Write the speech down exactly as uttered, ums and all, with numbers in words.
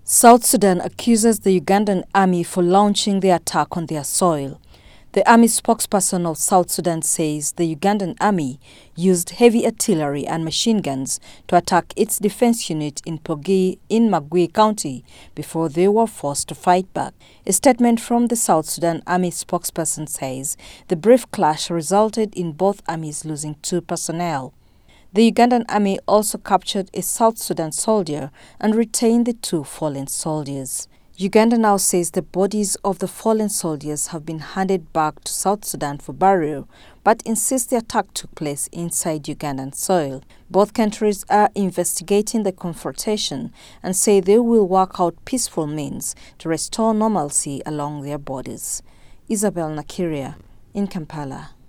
South Sudan accuses the Ugandan army for launching the attack on their soil. The army spokesperson of South Sudan says the Ugandan army used heavy artillery and machine guns to attack its defense unit in Pogee in Magui County before they were forced to fight back. A statement from the South Sudan army spokesperson says the brief clash resulted in both armies losing two personnel. The Ugandan army also captured a South Sudan soldier and retained the two fallen soldiers. Uganda now says the bodies of the fallen soldiers have been handed back to South Sudan for burial, but insists the attack took place inside Ugandan soil. Both countries are investigating the confrontation and say they will work out peaceful means to restore normalcy along their borders. Isabel Nakiria in Kampala.